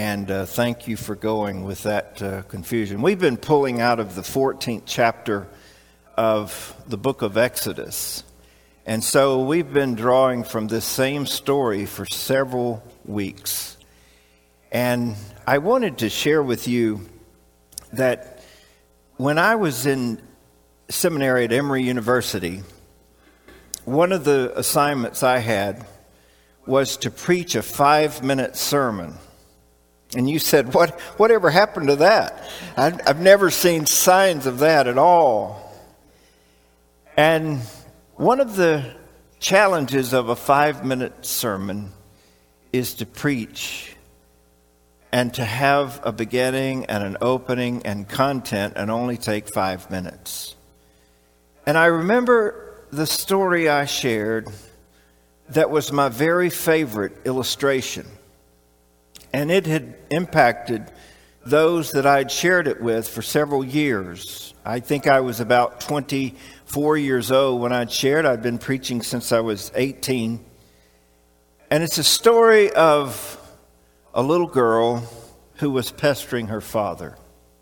And thank you for going with that confusion. We've been pulling out of the 14th chapter of the book of Exodus. And so we've been drawing from this same story for several weeks. And I wanted to share with you that when I was in seminary at Emory University, one of the assignments I had was to preach a 5-minute sermon. And you said, whatever happened to that? I've never seen signs of that at all. And one of the challenges of a 5-minute sermon is to preach and to have a beginning and an opening and content and only take 5 minutes. And I remember the story I shared that was my very favorite illustration. And it had impacted those that I'd shared it with for several years. I think I was about 24 years old when I'd shared. I'd been preaching since I was 18. And it's a story of a little girl who was pestering her father.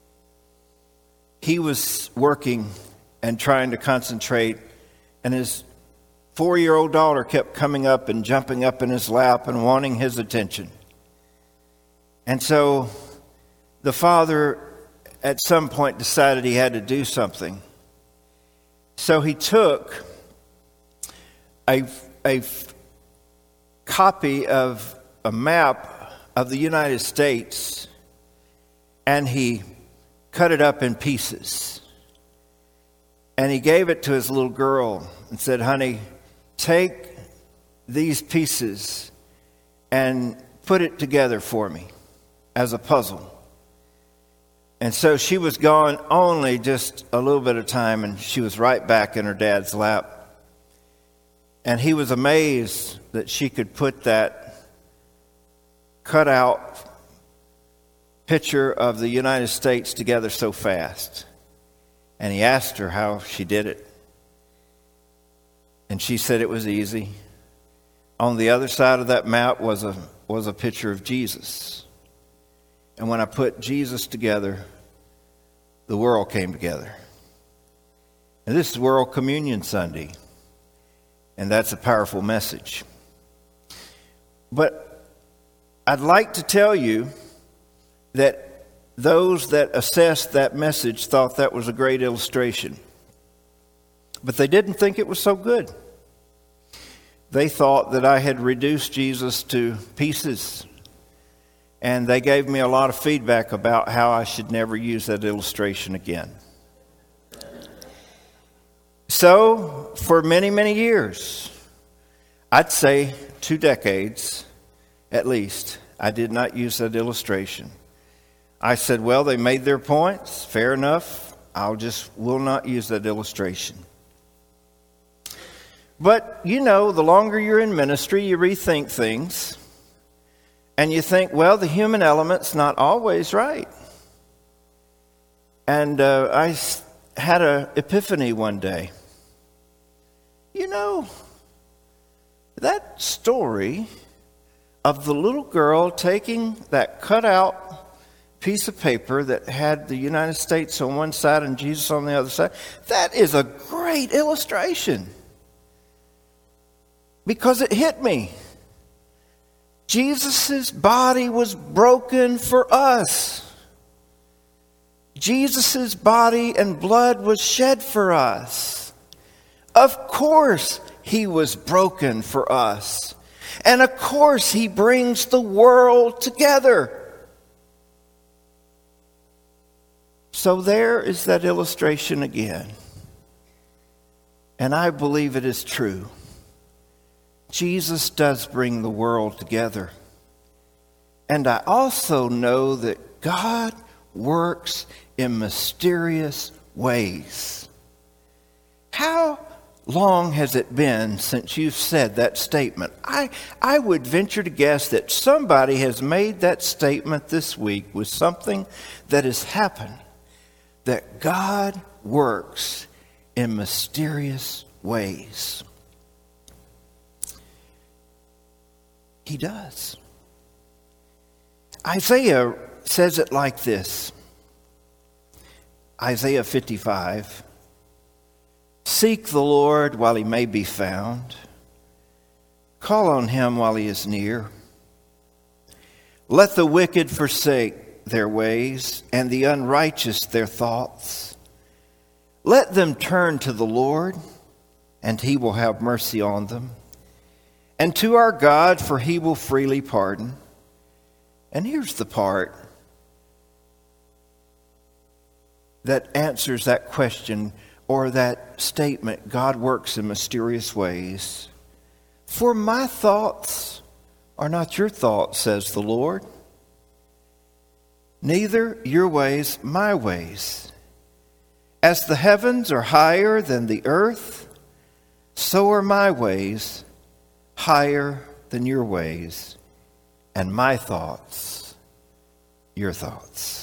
He was working and trying to concentrate, and his 4-year-old daughter kept coming up and jumping up in his lap and wanting his attention. And so the father at some point decided he had to do something. So he took a copy of a map of the United States and he cut it up in pieces. And he gave it to his little girl and said, "Honey, take these pieces and put it together for me as a puzzle." And so she was gone only just a little bit of time, and she was right back in her dad's lap. And he was amazed that she could put that cut-out picture of the United States together so fast. And he asked her how she did it. And she said it was easy. On the other side of that map was a picture of Jesus. And when I put Jesus together, the world came together. And this is World Communion Sunday. And that's a powerful message. But I'd like to tell you that those that assessed that message thought that was a great illustration. But they didn't think it was so good. They thought that I had reduced Jesus to pieces. And they gave me a lot of feedback about how I should never use that illustration again. So, for many, many years, I'd say 2 decades at least, I did not use that illustration. I said, well, they made their points. Fair enough. Will not use that illustration. But, the longer you're in ministry, you rethink things. And you think, well, the human element's not always right. And I had an epiphany one day. That story of the little girl taking that cutout piece of paper that had the United States on one side and Jesus on the other side, that is a great illustration. Because it hit me. Jesus' body was broken for us. Jesus' body and blood was shed for us. Of course, he was broken for us. And of course, he brings the world together. So there is that illustration again. And I believe it is true. Jesus does bring the world together. And I also know that God works in mysterious ways. How long has it been since you've said that statement? I would venture to guess that somebody has made that statement this week with something that has happened. That God works in mysterious ways. He does. Isaiah says it like this. Isaiah 55. Seek the Lord while he may be found. Call on him while he is near. Let the wicked forsake their ways, and the unrighteous their thoughts. Let them turn to the Lord, and he will have mercy on them. And to our God, for he will freely pardon. And here's the part that answers that question or that statement: God works in mysterious ways. For my thoughts are not your thoughts, says the Lord. Neither your ways my ways. As the heavens are higher than the earth, so are my ways higher than your ways, and my thoughts your thoughts.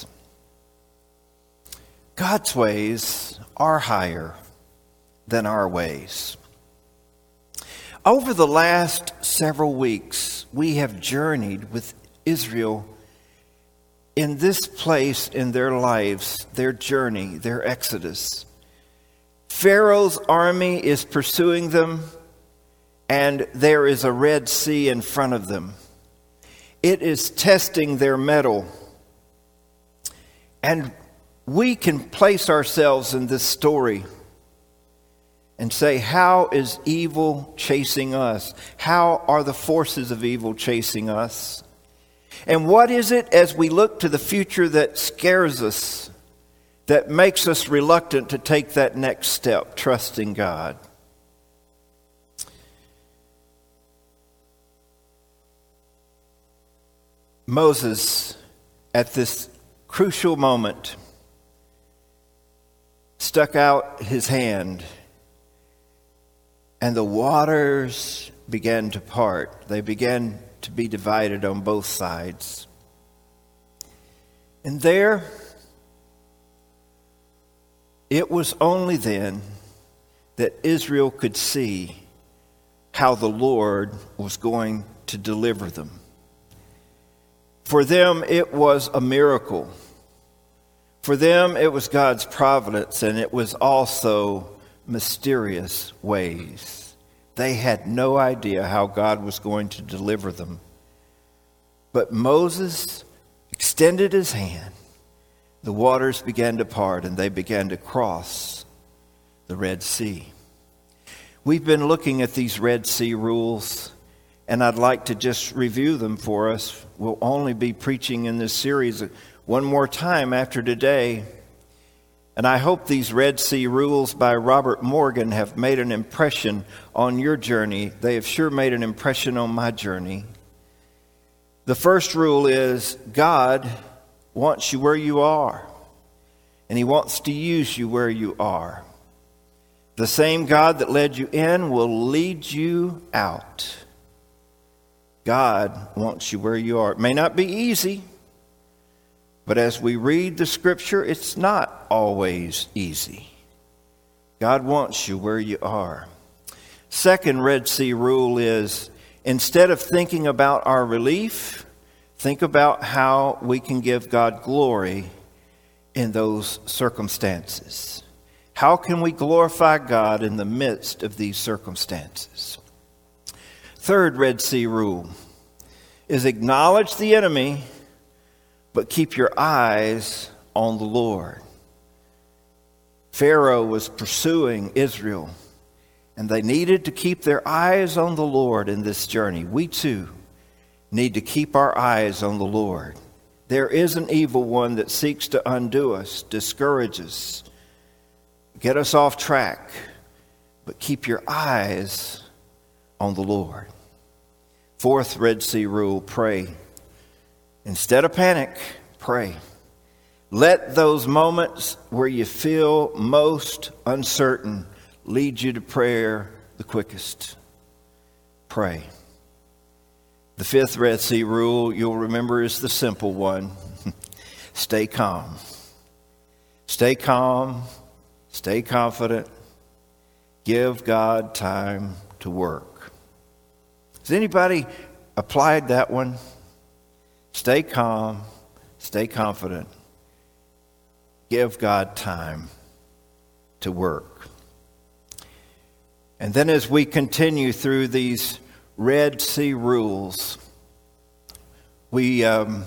God's ways are higher than our ways. Over the last several weeks, we have journeyed with Israel in this place in their lives, their journey, their exodus. Pharaoh's army is pursuing them, and there is a Red Sea in front of them. It is testing their mettle. And we can place ourselves in this story and say, how is evil chasing us? How are the forces of evil chasing us? And what is it as we look to the future that scares us, that makes us reluctant to take that next step, trusting God? Moses, at this crucial moment, stuck out his hand, and the waters began to part. They began to be divided on both sides. And there, it was only then that Israel could see how the Lord was going to deliver them. For them, it was a miracle. For them, it was God's providence, and it was also mysterious ways. They had no idea how God was going to deliver them. But Moses extended his hand. The waters began to part, and they began to cross the Red Sea. We've been looking at these Red Sea rules, and I'd like to just review them for us. We'll only be preaching in this series one more time after today. And I hope these Red Sea rules by Robert Morgan have made an impression on your journey. They have sure made an impression on my journey. The first rule is God wants you where you are, and he wants to use you where you are. The same God that led you in will lead you out. God wants you where you are. It may not be easy, but as we read the scripture, it's not always easy. God wants you where you are. Second Red Sea rule is, instead of thinking about our relief, think about how we can give God glory in those circumstances. How can we glorify God in the midst of these circumstances? Third Red Sea rule is acknowledge the enemy, but keep your eyes on the Lord. Pharaoh was pursuing Israel, and they needed to keep their eyes on the Lord in this journey. We too need to keep our eyes on the Lord. There is an evil one that seeks to undo us, discourage us, get us off track, but keep your eyes on the Lord. Fourth Red Sea rule, pray. Instead of panic, pray. Let those moments where you feel most uncertain lead you to prayer the quickest. Pray. The fifth Red Sea rule, you'll remember, is the simple one. Stay calm. Stay calm. Stay confident. Give God time to work. Has anybody applied that one? Stay calm. Stay confident. Give God time to work. And then as we continue through these Red Sea rules, we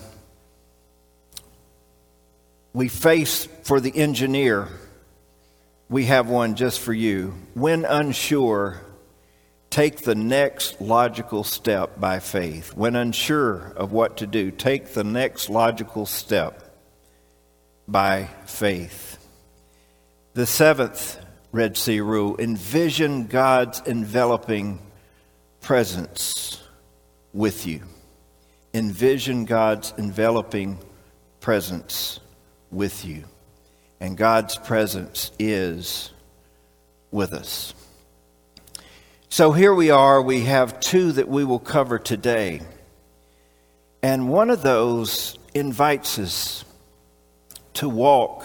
face for the engineer, we have one just for you. When unsure, take the next logical step by faith. When unsure of what to do, take the next logical step by faith. The seventh Red Sea rule, envision God's enveloping presence with you. Envision God's enveloping presence with you. And God's presence is with us. So here we are. We have two that we will cover today. And one of those invites us to walk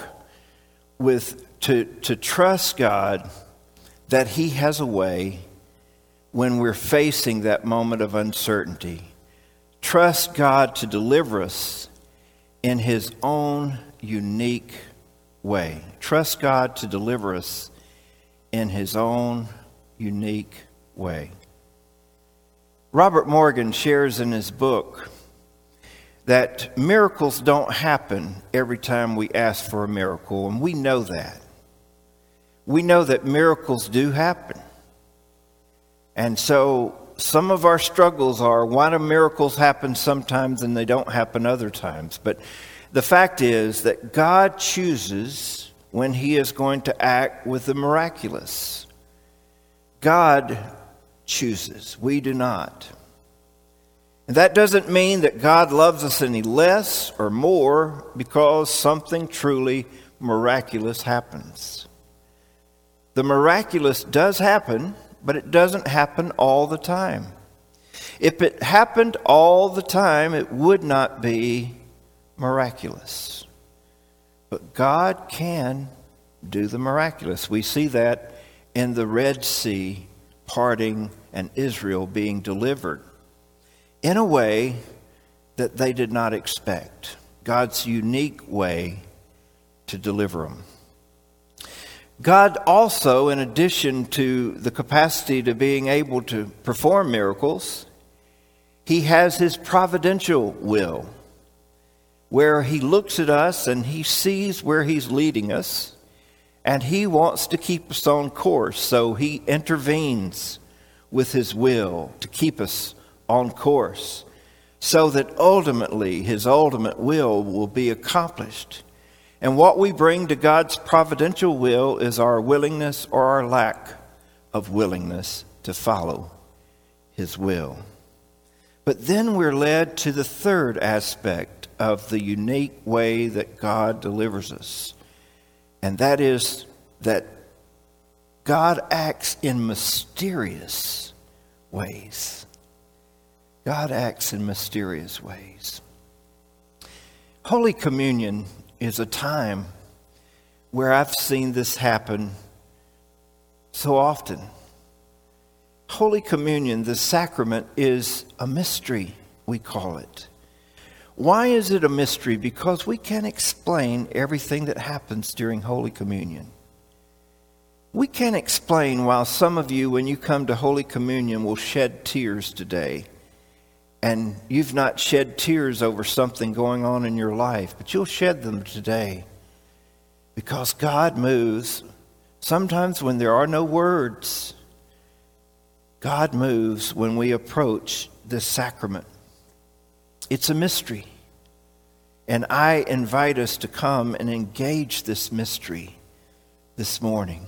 to trust God that He has a way when we're facing that moment of uncertainty. Trust God to deliver us in His own unique way. Trust God to deliver us in His own unique way. Robert Morgan shares in his book that miracles don't happen every time we ask for a miracle, and we know that. We know that miracles do happen. And so some of our struggles are, why do miracles happen sometimes and they don't happen other times? But the fact is that God chooses when He is going to act with the miraculous. God chooses. We do not. And that doesn't mean that God loves us any less or more because something truly miraculous happens. The miraculous does happen, but it doesn't happen all the time. If it happened all the time, it would not be miraculous. But God can do the miraculous. We see that in the Red Sea parting and Israel being delivered in a way that they did not expect. God's unique way to deliver them. God also, in addition to the capacity to being able to perform miracles, He has His providential will, where He looks at us and He sees where He's leading us, and He wants to keep us on course, so He intervenes with His will to keep us on course, so that ultimately His ultimate will be accomplished. And what we bring to God's providential will is our willingness or our lack of willingness to follow His will. But then we're led to the third aspect of the unique way that God delivers us. And that is that God acts in mysterious ways. God acts in mysterious ways. Holy Communion is a time where I've seen this happen so often. Holy Communion, the sacrament, is a mystery, we call it. Why is it a mystery? Because we can't explain everything that happens during Holy Communion. We can't explain why some of you, when you come to Holy Communion, will shed tears today. And you've not shed tears over something going on in your life, but you'll shed them today. Because God moves, sometimes when there are no words. God moves when we approach this sacrament. It's a mystery. And I invite us to come and engage this mystery this morning.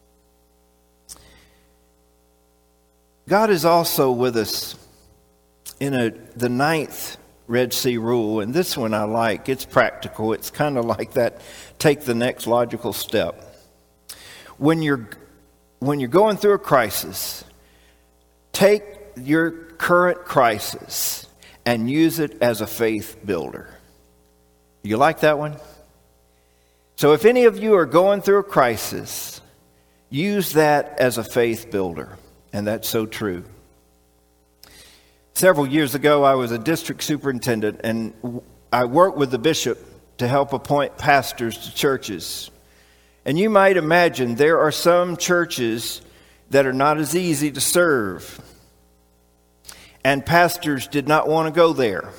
God is also with us in the ninth Red Sea rule, and this one I like. It's practical. It's kind of like that, take the next logical step. When you're going through a crisis, take your current crisis and use it as a faith builder. You like that one? So if any of you are going through a crisis, use that as a faith builder, and that's so true. Several years ago, I was a district superintendent, and I worked with the bishop to help appoint pastors to churches. And you might imagine there are some churches that are not as easy to serve. And pastors did not want to go there.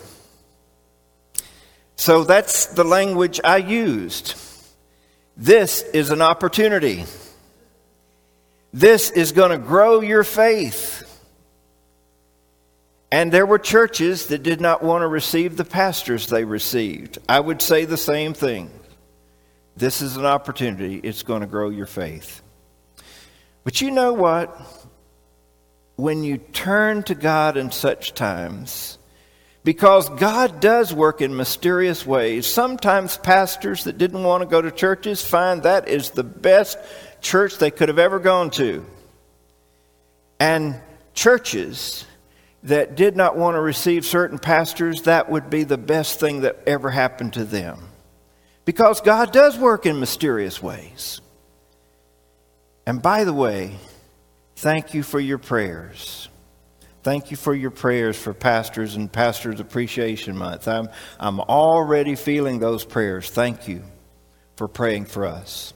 So that's the language I used. This is an opportunity. This is going to grow your faith. And there were churches that did not want to receive the pastors they received. I would say the same thing. This is an opportunity. It's going to grow your faith. But you know what? When you turn to God in such times, because God does work in mysterious ways, sometimes pastors that didn't want to go to churches find that is the best church they could have ever gone to. And churches that did not want to receive certain pastors, that would be the best thing that ever happened to them. Because God does work in mysterious ways. And by the way, thank you for your prayers. Thank you for your prayers for pastors and Pastors Appreciation Month. I'm already feeling those prayers. Thank you for praying for us.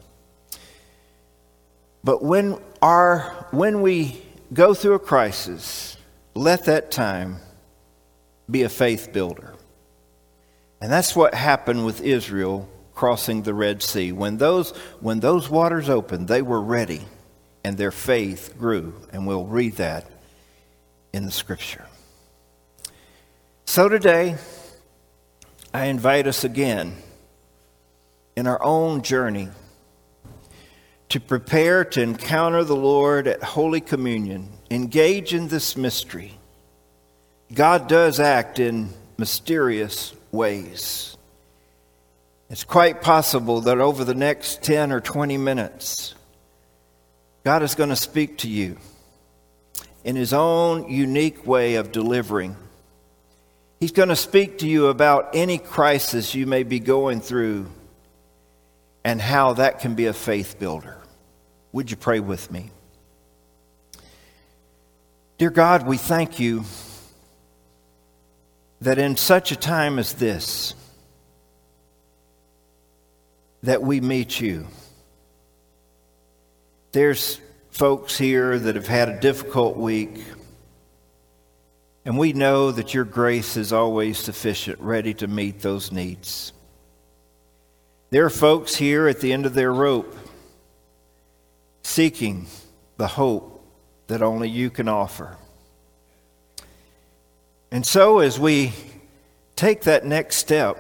But when we go through a crisis, let that time be a faith builder. And that's what happened with Israel crossing the Red Sea. When those waters opened, they were ready and their faith grew. And we'll read that in the scripture. So today, I invite us again in our own journey to prepare to encounter the Lord at Holy Communion. Engage in this mystery. God does act in mysterious ways. It's quite possible that over the next 10 or 20 minutes, God is going to speak to you in His own unique way of delivering. He's going to speak to you about any crisis you may be going through and how that can be a faith builder. Would you pray with me? Dear God, we thank you that in such a time as this, that we meet you. There's folks here that have had a difficult week, and we know that your grace is always sufficient, ready to meet those needs. There are folks here at the end of their rope, seeking the hope that only you can offer. And so as we take that next step,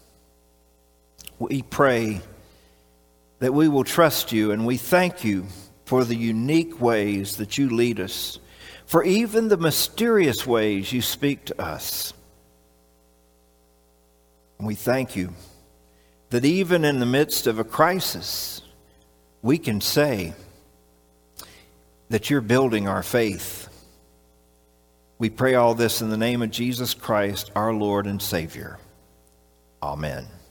we pray that we will trust you, and we thank you for the unique ways that you lead us, for even the mysterious ways you speak to us. And we thank you that even in the midst of a crisis, we can say that you're building our faith. We pray all this in the name of Jesus Christ, our Lord and Savior. Amen.